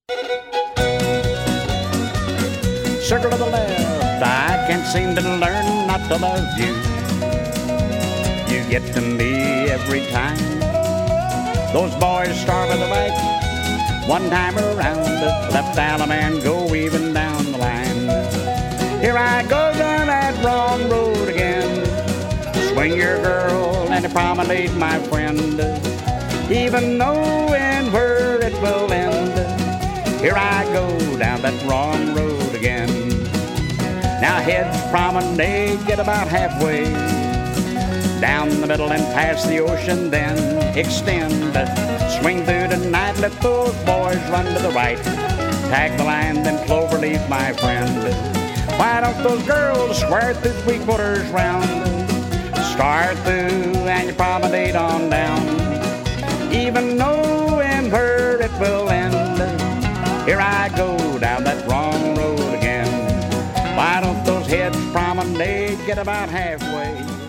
Circle to the left, I can't seem to learn not to love you. You get to me every time. Those boys start with the lights one time around. Left Alaman, go even down the line. Here I go down that wrong road again. Swing your girl and a promenade, my friend, even knowing where it will end. Here I go down that wrong road again. Now head promenade, get about halfway down the middle and past the ocean, then extend. Swing through the night, let those boys run to the right. Tag the line, then cloverleaf, my friend. Why don't those girls square through 3/4 round? Start through and you promenade on down, even knowing where it will end. Here I go down that wrong road again. Why don't those heads promenade, get about halfway